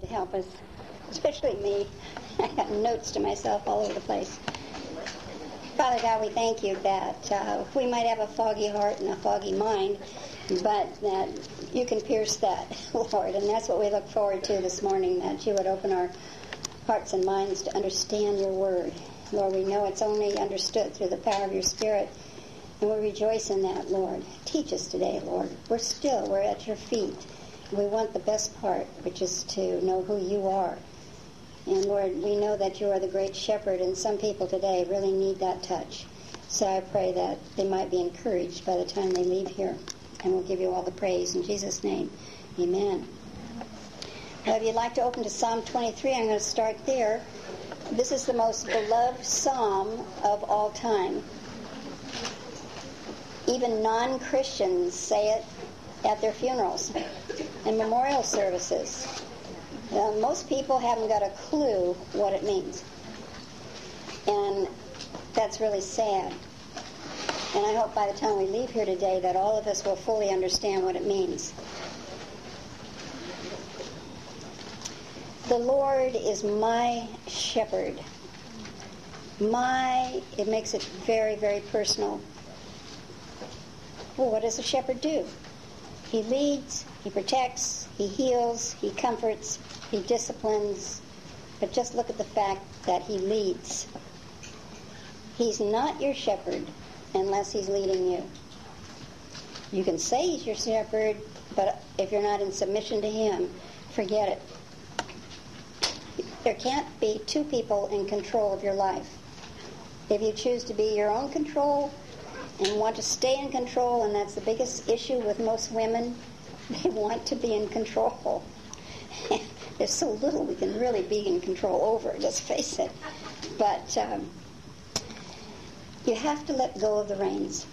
Help us, especially me. I got notes to myself all over the place. Father God, we thank you that we might have a foggy heart and a foggy mind, but that you can pierce that, Lord, and that's what we look forward to this morning, that you would open our hearts and minds to understand your word. Lord, we know it's only understood through the power of your Spirit, and we rejoice in that, Lord. Teach us today, Lord. We're at your feet. We want the best part, which is to know who you are. And Lord, we know that you are the great shepherd, and some people today really need that touch. So I pray that they might be encouraged by the time they leave here. And we'll give you all the praise in Jesus' name. Amen. Now, if you'd like to open to Psalm 23, I'm going to start there. This is the most beloved psalm of all time. Even non-Christians say it at their funerals and memorial services. Most people haven't got a clue what it means. And that's really sad. And I hope by the time we leave here today that all of us will fully understand what it means. The Lord is my shepherd. It makes it very, very personal. Well, what does a shepherd do? He leads, he protects, he heals, he comforts, he disciplines. But just look at the fact that he leads. He's not your shepherd unless he's leading you. You can say he's your shepherd, but if you're not in submission to him, forget it. There can't be two people in control of your life. If you choose to be your own control and want to stay in control, and that's the biggest issue with most women, they want to be in control. There's so little we can really be in control over, let's face it. But you have to let go of the reins.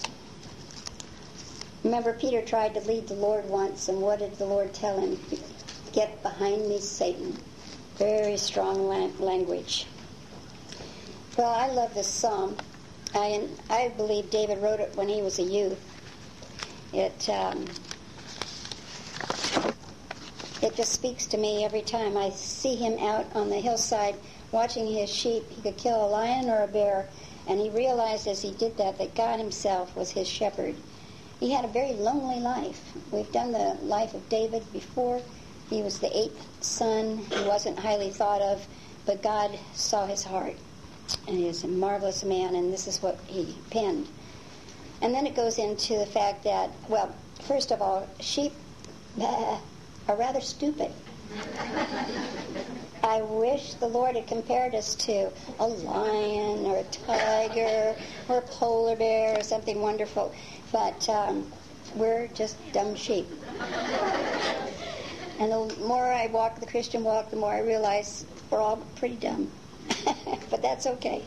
Remember, Peter tried to lead the Lord once, and what did the Lord tell him? Get behind me, Satan. Very strong language. Well, I love this psalm. I believe David wrote it when he was a youth. It just speaks to me every time I see him out on the hillside watching his sheep. He could kill a lion or a bear, and he realized as he did that God himself was his shepherd. He had a very lonely life. We've done the life of David before. He was the 8th son. He wasn't highly thought of, but God saw his heart. And he is a marvelous man, and this is what he penned. And then it goes into the fact that, well, first of all, sheep are rather stupid. I wish the Lord had compared us to a lion or a tiger or a polar bear or something wonderful. But we're just dumb sheep. And the more I walk the Christian walk, the more I realize we're all pretty dumb. But that's okay.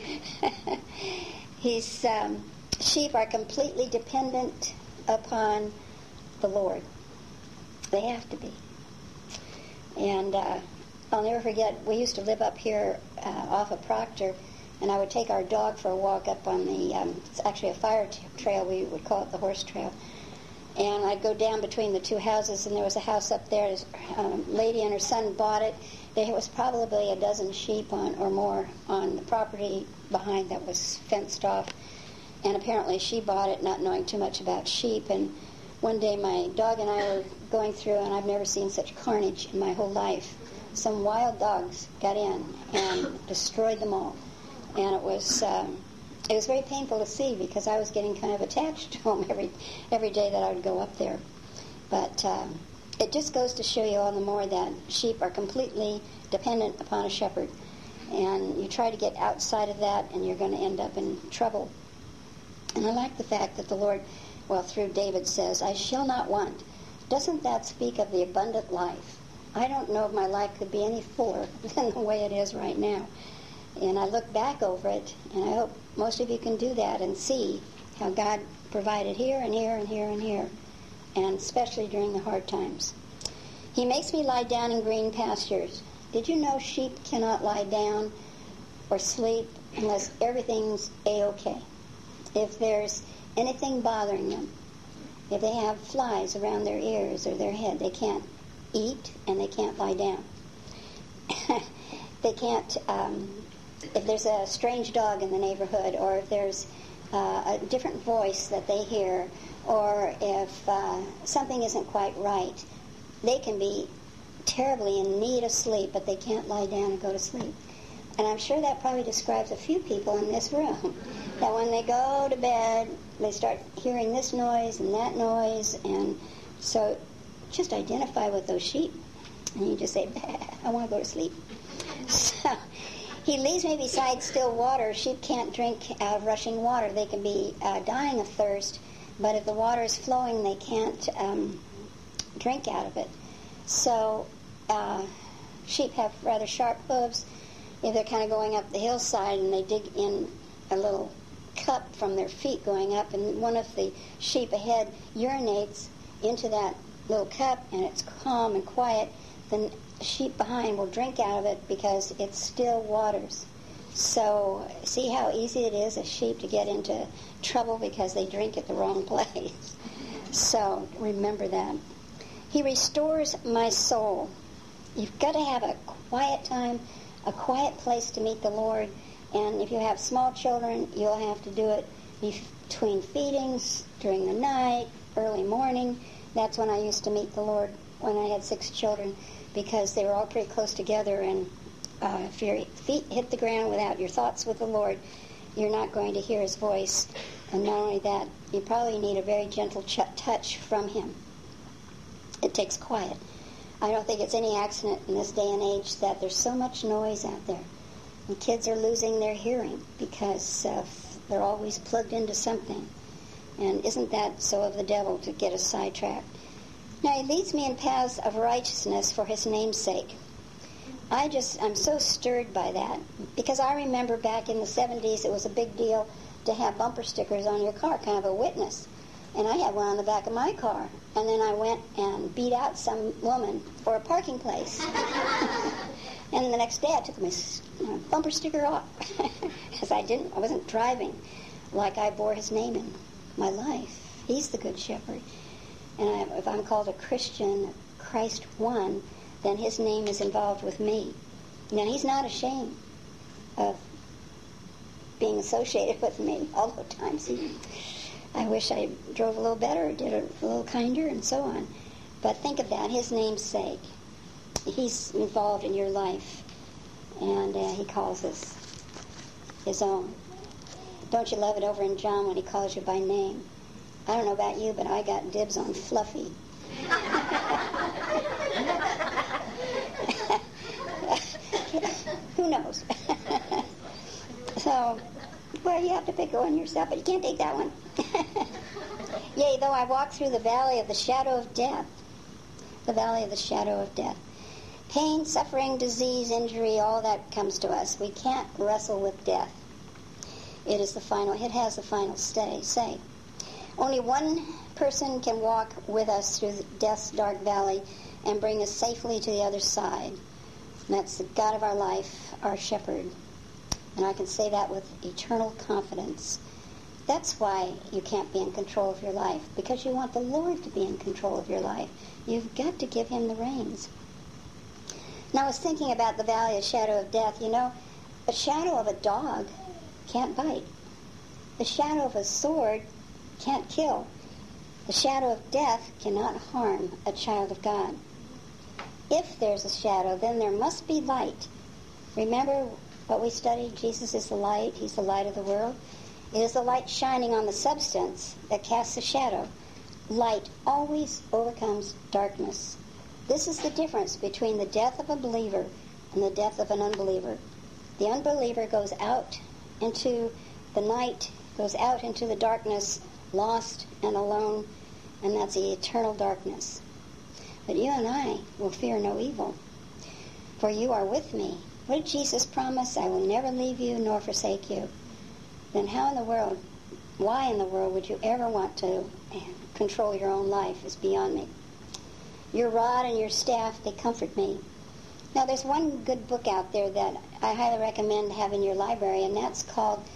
Sheep are completely dependent upon the Lord. They have to be. And I'll never forget, we used to live up here off of Proctor, and I would take our dog for a walk up on the, it's actually a fire trail, we would call it the horse trail. And I'd go down between the two houses, and there was a house up there. A lady and her son bought it. There was probably a dozen sheep or more on the property behind that was fenced off. And apparently she bought it not knowing too much about sheep. And one day my dog and I were going through, and I've never seen such carnage in my whole life. Some wild dogs got in and destroyed them all. And it was very painful to see because I was getting kind of attached to them every day that I would go up there. But it just goes to show you all the more that sheep are completely dependent upon a shepherd. And you try to get outside of that, and you're going to end up in trouble. And I like the fact that the Lord, through David says, I shall not want. Doesn't that speak of the abundant life? I don't know if my life could be any fuller than the way it is right now. And I look back over it, and I hope most of you can do that and see how God provided here and here and here and here, and especially during the hard times. He makes me lie down in green pastures. Did you know sheep cannot lie down or sleep unless everything's A-okay? If there's anything bothering them, if they have flies around their ears or their head, they can't eat and they can't lie down. They can't, if there's a strange dog in the neighborhood, or if there's a different voice that they hear, or if something isn't quite right, they can be terribly in need of sleep, but they can't lie down and go to sleep. And I'm sure that probably describes a few people in this room, that when they go to bed, they start hearing this noise and that noise, and so just identify with those sheep. And you just say, I want to go to sleep. So he leads me beside still water. Sheep can't drink out of rushing water. They can be dying of thirst, but if the water is flowing, they can't drink out of it. So sheep have rather sharp hooves. If they're kind of going up the hillside and they dig in a little cup from their feet going up, and one of the sheep ahead urinates into that little cup, and it's calm and quiet, then the sheep behind will drink out of it because it's still waters. So see how easy it is, a sheep, to get into trouble because they drink at the wrong place. So remember that. He restores my soul. You've got to have a quiet time, a quiet place to meet the Lord. And if you have small children, you'll have to do it between feedings, during the night, early morning. That's when I used to meet the Lord when I had 6 children, because they were all pretty close together. And if your feet hit the ground without your thoughts with the Lord, you're not going to hear His voice. And not only that, you probably need a very gentle touch from Him. It takes quiet. I don't think it's any accident in this day and age that there's so much noise out there. And kids are losing their hearing because they're always plugged into something. And isn't that so of the devil, to get us sidetracked? Now, He leads me in paths of righteousness for His name's sake. I'm so stirred by that, because I remember back in the 70s it was a big deal to have bumper stickers on your car, kind of a witness. And I had one on the back of my car. And then I went and beat out some woman for a parking place. And the next day I took my bumper sticker off, because I wasn't driving like I bore His name in my life. He's the Good Shepherd. And if I'm called a Christian, Christ one, then His name is involved with me. Now, He's not ashamed of being associated with me. Although times I wish I drove a little better, did it a little kinder, and so on. But think of that, His name's sake. He's involved in your life, and He calls us His own. Don't you love it over in John when He calls you by name? I don't know about you, but I got dibs on Fluffy. Who knows? So, well, you have to pick one yourself, but you can't take that one. Yea, though I walk through the valley of the shadow of death, the valley of the shadow of death. Pain, suffering, disease, injury, all that comes to us. We can't wrestle with death. It has the final say. Only one person can walk with us through death's dark valley and bring us safely to the other side. And that's the God of our life, our shepherd. And I can say that with eternal confidence. That's why you can't be in control of your life, because you want the Lord to be in control of your life. You've got to give Him the reins. Now, I was thinking about the valley of shadow of death. You know, the shadow of a dog can't bite. The shadow of a sword can't kill. The shadow of death cannot harm a child of God. If there's a shadow, then there must be light. Remember what we studied? Jesus is the light. He's the light of the world. It is the light shining on the substance that casts a shadow. Light always overcomes darkness. This is the difference between the death of a believer and the death of an unbeliever. The unbeliever goes out into the night, goes out into the darkness, lost and alone, and that's the eternal darkness. But you and I will fear no evil, for you are with me. What did Jesus promise? I will never leave you nor forsake you. Then why in the world would you ever want to control your own life? Is beyond me. Your rod and your staff, they comfort me. Now, there's one good book out there that I highly recommend to have in your library, and that's called,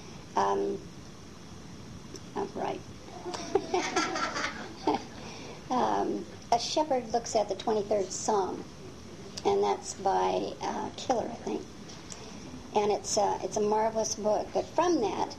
A Shepherd Looks at the 23rd Psalm. and that's by Killer, I think. And it's a marvelous book. But from that,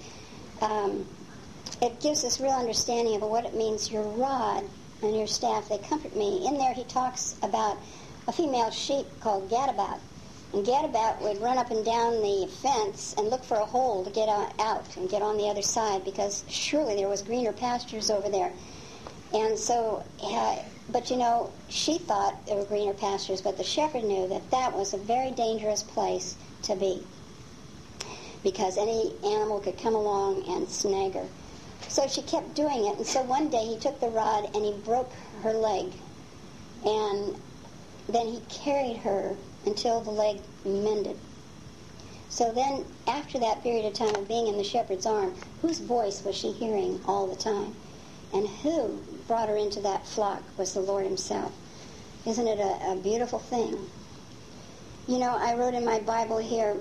it gives us real understanding of what it means. Your rod and your staff, they comfort me. In there he talks about a female sheep called Gadabout. And Gadabout would run up and down the fence and look for a hole to get out and get on the other side, because surely there was greener pastures over there. And so, but you know, she thought there were greener pastures, but the shepherd knew that that was a very dangerous place to be, because any animal could come along and snag her. So she kept doing it, and so one day he took the rod and he broke her leg, and then he carried her until the leg mended. So then, after that period of time of being in the shepherd's arm, whose voice was she hearing all the time? And who brought her into that flock was the Lord himself. Isn't it a beautiful thing? You know, I wrote in my Bible here,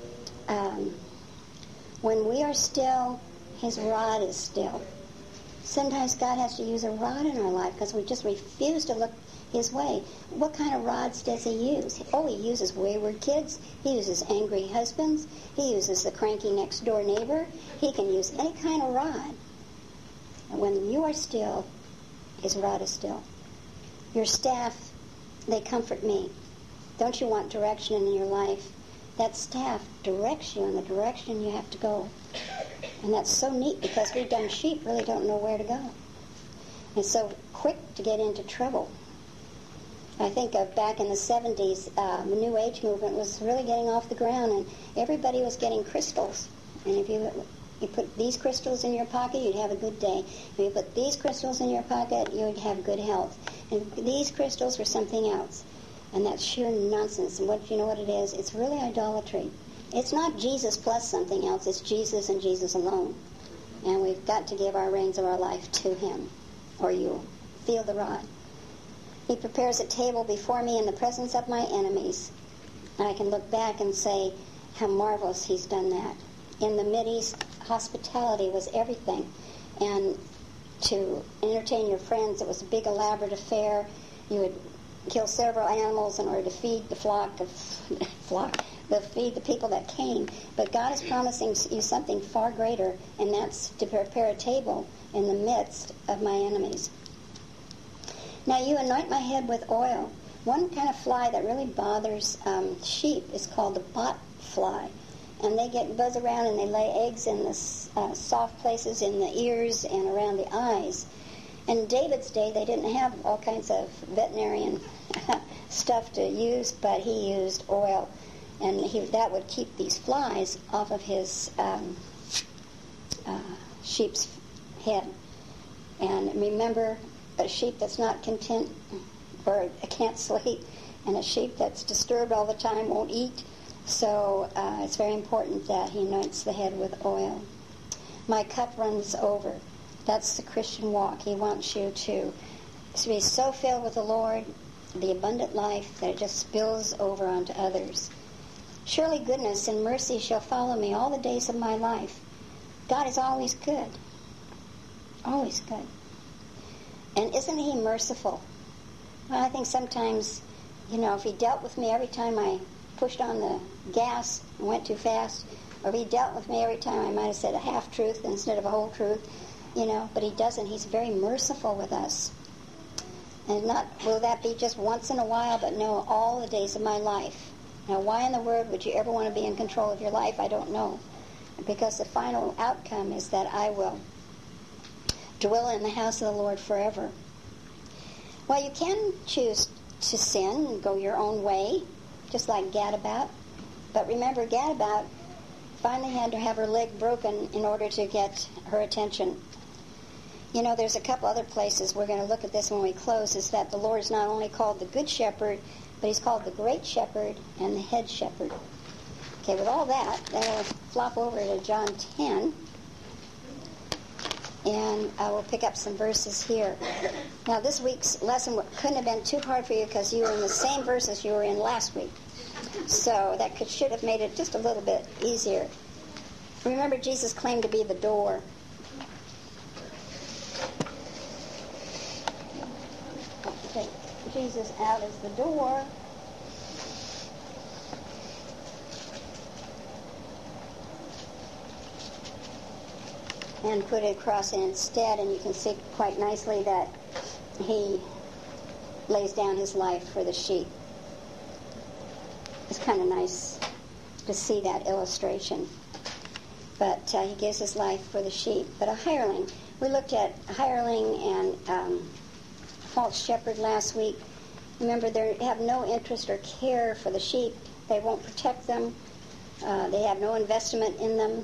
when we are still, his rod is still. Sometimes God has to use a rod in our life because we just refuse to look his way. What kind of rods does he use? Oh, he uses wayward kids. He uses angry husbands. He uses the cranky next door neighbor. He can use any kind of rod. And when you are still, his rod is still. Your staff, they comfort me. Don't you want direction in your life? That staff directs you in the direction you have to go. And that's so neat, because we dumb sheep really don't know where to go. And so quick to get into trouble. I think of back in the 70s, the New Age movement was really getting off the ground, and everybody was getting crystals. And if you put these crystals in your pocket, you'd have a good day. If you put these crystals in your pocket, you'd have good health. And these crystals were something else. And that's sheer nonsense. And what you know what it is? It's really idolatry. It's not Jesus plus something else. It's Jesus and Jesus alone. And we've got to give our reins of our life to him, or you'll feel the rod. He prepares a table before me in the presence of my enemies. And I can look back and say how marvelous he's done that. In the Mideast, hospitality was everything. And to entertain your friends, it was a big elaborate affair. You would kill several animals in order to feed the feed the people that came. But God is promising you something far greater, and that's to prepare a table in the midst of my enemies. Now you anoint my head with oil. One kind of fly that really bothers sheep is called the bot fly. And they buzz around and they lay eggs in the soft places in the ears and around the eyes. In David's day, they didn't have all kinds of veterinarian stuff to use, but he used oil. And that would keep these flies off of his sheep's head. And remember, a sheep that's not content or can't sleep, and a sheep that's disturbed all the time won't eat. So it's very important that he anoints the head with oil. My cup runs over. That's the Christian walk. He wants you to be so filled with the Lord, the abundant life, that it just spills over onto others. Surely goodness and mercy shall follow me all the days of my life. God is always good. Always good. And isn't he merciful? Well, I think sometimes, if he dealt with me every time I pushed on the gas and went too fast, or if he dealt with me every time I might have said a half-truth instead of a whole truth, but he doesn't. He's very merciful with us. And will that be just once in a while, but no, all the days of my life. Now, why in the world would you ever want to be in control of your life? I don't know. Because the final outcome is that I will dwell in the house of the Lord forever. Well, you can choose to sin and go your own way, just like Gadabout. But remember, Gadabout finally had to have her leg broken in order to get her attention. There's a couple other places we're going to look at this when we close, is that the Lord is not only called the Good Shepherd, but he's called the Great Shepherd and the Head Shepherd. Okay, with all that, then we'll flop over to John 10, and I will pick up some verses here. Now, this week's lesson couldn't have been too hard for you because you were in the same verses you were in last week. So that should have made it just a little bit easier. Remember, Jesus claimed to be the door. Take Jesus out as the door. and put a cross in instead, and you can see quite nicely that he lays down his life for the sheep. It's kind of nice to see that illustration. But he gives his life for the sheep. But a hireling, we looked at hireling and false shepherd last week. Remember, they have no interest or care for the sheep. They won't protect them. They have no investment in them.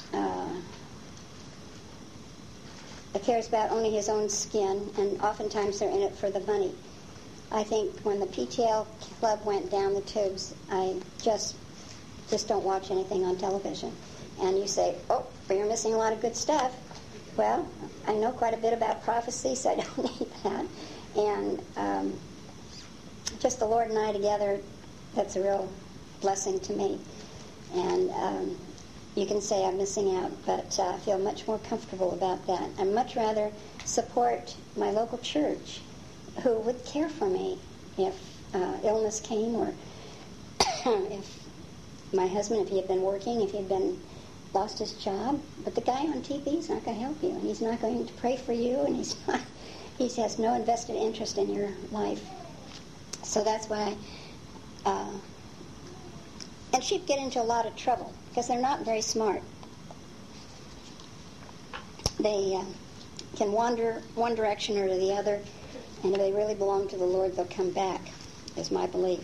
He cares about only his own skin, and oftentimes they're in it for the money. I think when the PTL club went down the tubes, I just don't watch anything on television. And you say, oh, but you're missing a lot of good stuff. Well, I know quite a bit about prophecy, so I don't need that. And just the Lord and I together, that's a real blessing to me. And you can say I'm missing out, but I feel much more comfortable about that. I'd much rather support my local church who would care for me if illness came, or if my husband, if he had been working, if he had been lost his job. But the guy on TV is not going to help you, and he's not going to pray for you, and he has no invested interest in your life. So that's why and sheep get into a lot of trouble because they're not very smart. They can wander one direction or the other, and if they really belong to the Lord, they'll come back, is my belief.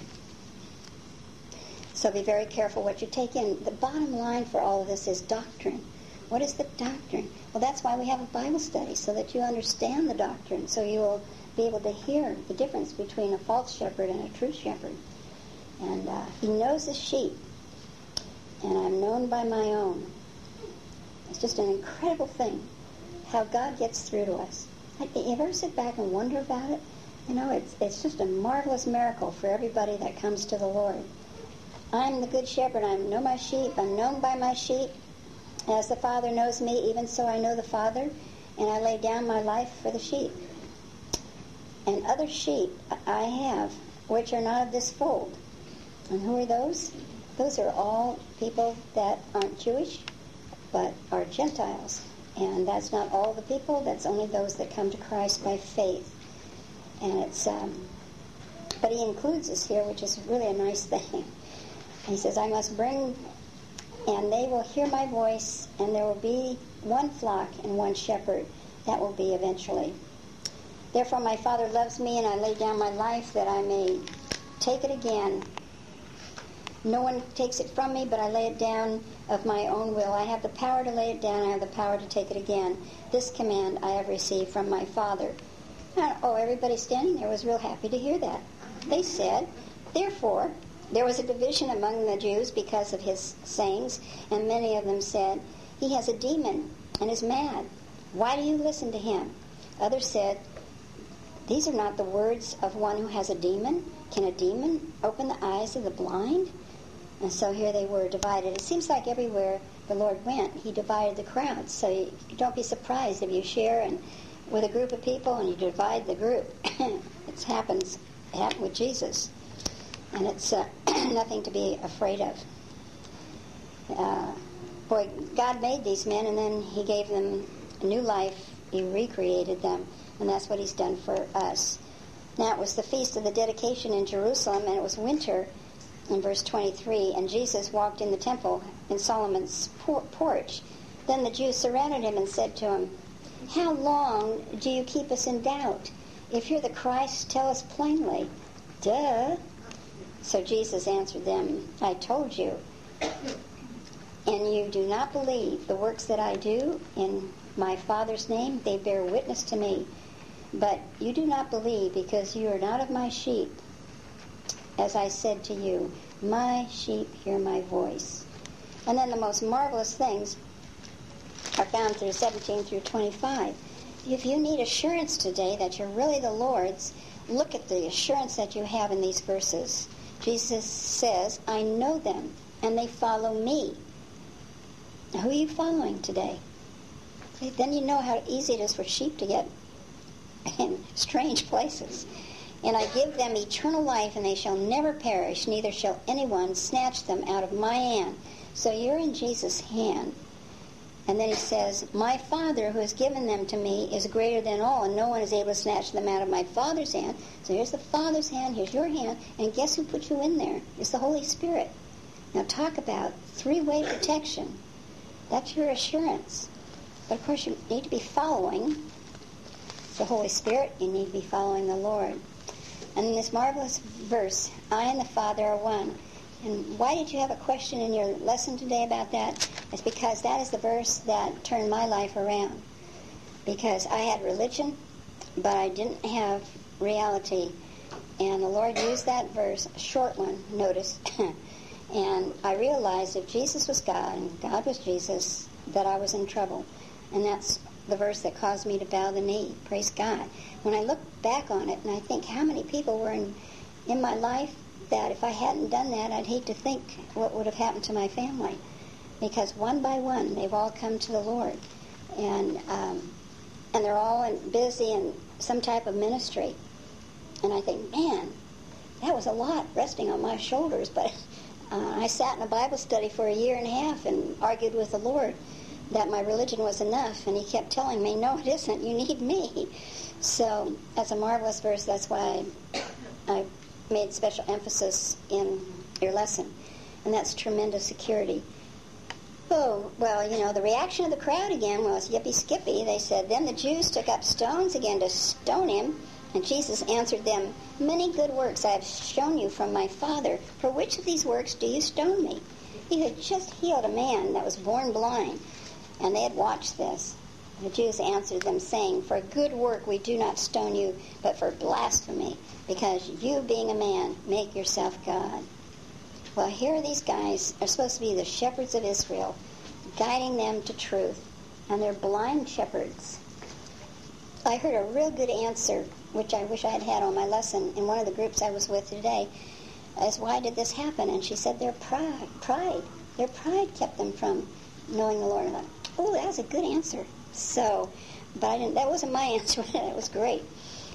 So be very careful what you take in. The bottom line for all of this is doctrine. What is the doctrine? Well, that's why we have a Bible study, so that you understand the doctrine, so you will be able to hear the difference between a false shepherd and a true shepherd. And he knows his sheep, and I'm known by my own. It's just an incredible thing how God gets through to us. You ever sit back and wonder about it? You know, it's just a marvelous miracle for everybody that comes to the Lord. I'm the good shepherd. I know my sheep. I'm known by my sheep. As the Father knows me, even so I know the Father, and I lay down my life for the sheep. And other sheep I have, which are not of this fold. And who are those? Those are all people that aren't Jewish, but are Gentiles. And that's not all the people. That's only those that come to Christ by faith. And it's, but he includes us here, which is really a nice thing. He says, I must bring, and they will hear my voice, and there will be one flock and one shepherd. That will be eventually. Therefore my Father loves me, and I lay down my life that I may take it again. No one takes it from me, but I lay it down of my own will. I have the power to lay it down. I have the power to take it again. This command I have received from my Father. Everybody standing there was real happy to hear that. They said, therefore, there was a division among the Jews because of his sayings, and many of them said, he has a demon and is mad. Why do you listen to him? Others said, these are not the words of one who has a demon. Can a demon open the eyes of the blind? And so here they were divided. It seems like everywhere the Lord went, he divided the crowds. So you don't be surprised if you share with a group of people and you divide the group. It happened with Jesus. And it's nothing to be afraid of. God made these men, and then he gave them a new life. He recreated them, and that's what he's done for us. Now it was the feast of the dedication in Jerusalem, and it was winter in verse 23, and Jesus walked in the temple in Solomon's porch. Then the Jews surrounded him and said to him, how long do you keep us in doubt? If you're the Christ, tell us plainly. Duh. So Jesus answered them, I told you, and you do not believe the works that I do in my Father's name. They bear witness to me. But you do not believe because you are not of my sheep. As I said to you, my sheep hear my voice. And then the most marvelous things are found through 17 through 25. If you need assurance today that you're really the Lord's, look at the assurance that you have in these verses. Jesus says, I know them, and they follow me. Now, who are you following today? Then you know how easy it is for sheep to get in strange places. And I give them eternal life, and they shall never perish, neither shall anyone snatch them out of my hand. So you're in Jesus' hand. And then he says, my Father who has given them to me is greater than all, and no one is able to snatch them out of my Father's hand. So here's the Father's hand, here's your hand, and guess who put you in there? It's the Holy Spirit. Now talk about three-way protection. That's your assurance. But of course you need to be following the Holy Spirit. You need to be following the Lord. And in this marvelous verse, I and the Father are one. And why did you have a question in your lesson today about that? It's because that is the verse that turned my life around. Because I had religion, but I didn't have reality. And the Lord used that verse, a short one, notice. And I realized if Jesus was God and God was Jesus, that I was in trouble. And that's the verse that caused me to bow the knee. Praise God. When I look back on it, and I think how many people were in my life that if I hadn't done that, I'd hate to think what would have happened to my family. Because one by one, they've all come to the Lord. And they're all busy in some type of ministry. And I think, man, that was a lot resting on my shoulders. But I sat in a Bible study for a year and a half and argued with the Lord that my religion was enough. And he kept telling me, no, it isn't. You need me. So that's a marvelous verse. That's why I made special emphasis in your lesson. And that's tremendous security. Oh, well, the reaction of the crowd again was yippee-skippy. They said, then the Jews took up stones again to stone him. And Jesus answered them, many good works I have shown you from my Father. For which of these works do you stone me? He had just healed a man that was born blind. And they had watched this. The Jews answered them, saying, for good work we do not stone you, but for blasphemy, because you, being a man, make yourself God. Well, here these guys are supposed to be the shepherds of Israel, guiding them to truth, and they're blind shepherds. I heard a real good answer, which I wish I had had on my lesson in one of the groups I was with today, as why did this happen? And she said their pride. Their pride kept them from knowing the Lord. And I thought, oh, that was a good answer. So, but that wasn't my answer. That was great.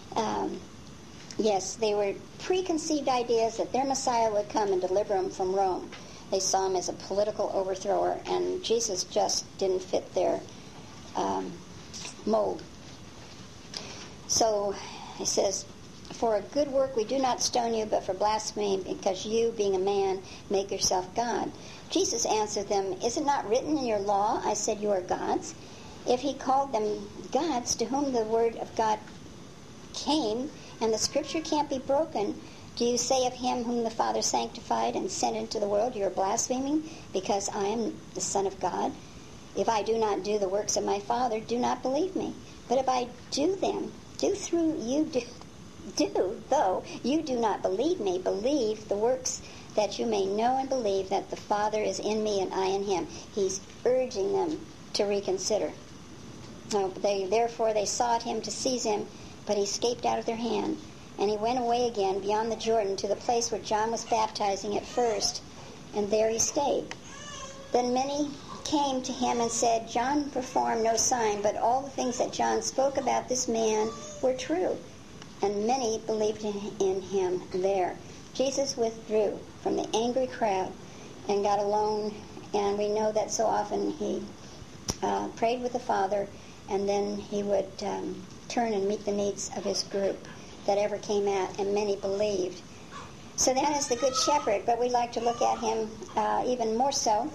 Yes, they were preconceived ideas that their Messiah would come and deliver them from Rome. They saw him as a political overthrower, and Jesus just didn't fit their mold. So he says, for a good work we do not stone you, but for blasphemy, because you, being a man, make yourself God. Jesus answered them, is it not written in your law, I said you are gods? If he called them gods, to whom the word of God came, and the scripture can't be broken, do you say of him whom the Father sanctified and sent into the world, you are blaspheming, because I am the Son of God? If I do not do the works of my Father, do not believe me. But if I do them, though you do not believe me, believe the works, that you may know and believe that the Father is in me and I in him. He's urging them to reconsider. Therefore they sought him to seize him, but he escaped out of their hand. And he went away again beyond the Jordan to the place where John was baptizing at first, and there he stayed. Then many came to him and said, John performed no sign, but all the things that John spoke about this man were true. And many believed in him there. Jesus withdrew from the angry crowd and got alone, and we know that so often he prayed with the Father, and then he would turn and meet the needs of his group that ever came out, and many believed. So that is the Good Shepherd, but we'd like to look at him even more so.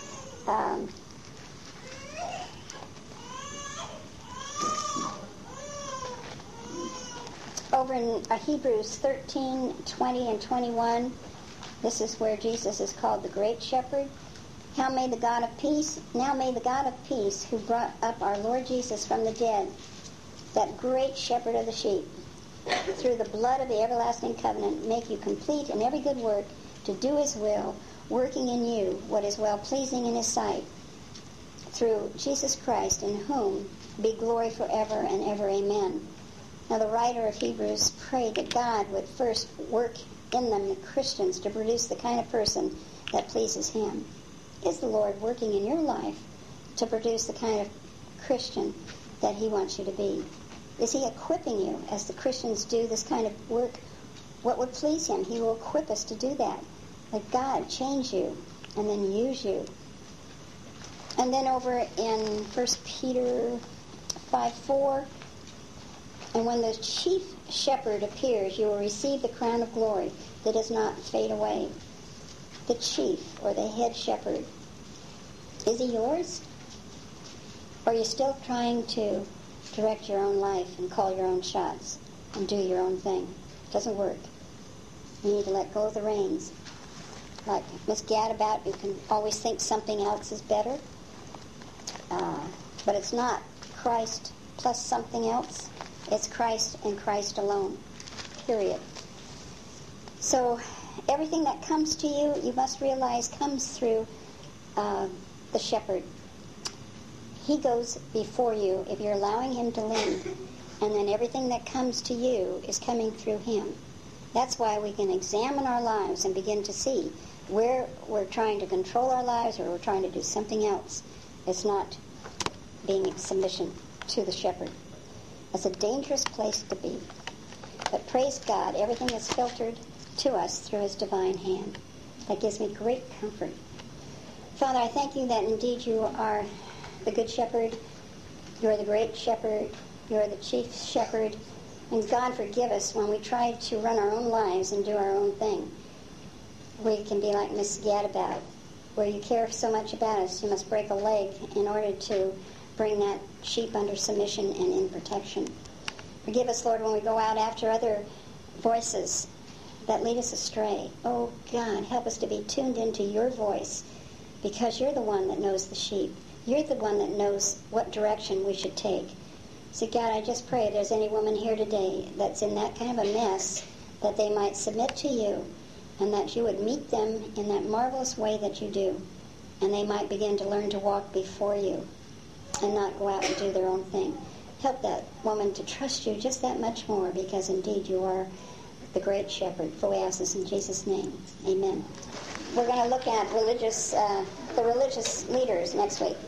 Over in Hebrews 13, 20, and 21, this is where Jesus is called the Great Shepherd. Now may the God of peace, who brought up our Lord Jesus from the dead, that great shepherd of the sheep, through the blood of the everlasting covenant, make you complete in every good work to do his will, working in you what is well-pleasing in his sight, through Jesus Christ, in whom be glory forever and ever. Amen. Now the writer of Hebrews prayed that God would first work in them, the Christians, to produce the kind of person that pleases him. Is the Lord working in your life to produce the kind of Christian that he wants you to be? Is he equipping you, as the Christians do this kind of work, what would please him? He will equip us to do that. Let God change you and then use you. And then over in 1 Peter 5:4, and when the chief shepherd appears, you will receive the crown of glory that does not fade away. The chief, or the head shepherd, is he yours? Or are you still trying to direct your own life and call your own shots and do your own thing? It doesn't work. You need to let go of the reins. Like Miss Gadabout, you can always think something else is better. But it's not Christ plus something else. It's Christ and Christ alone. Period. So everything that comes to you, you must realize, comes through the shepherd. He goes before you if you're allowing him to lead. And then everything that comes to you is coming through him. That's why we can examine our lives and begin to see where we're trying to control our lives or we're trying to do something else. It's not being in submission to the shepherd. It's a dangerous place to be. But praise God, everything is filtered to us through his divine hand. That gives me great comfort. Father, I thank you that indeed you are the good shepherd. You are the great shepherd. You are the chief shepherd. And God, forgive us when we try to run our own lives and do our own thing. We can be like Miss Gadabout, where you care so much about us, you must break a leg in order to bring that sheep under submission and in protection. Forgive us, Lord, when we go out after other voices that lead us astray. Oh, God, help us to be tuned into your voice, because you're the one that knows the sheep. You're the one that knows what direction we should take. So, God, I just pray if there's any woman here today that's in that kind of a mess, that they might submit to you, and that you would meet them in that marvelous way that you do, and they might begin to learn to walk before you and not go out and do their own thing. Help that woman to trust you just that much more, because indeed you are the great shepherd. For we ask this in Jesus' name. Amen. We're going to look at the religious leaders next week.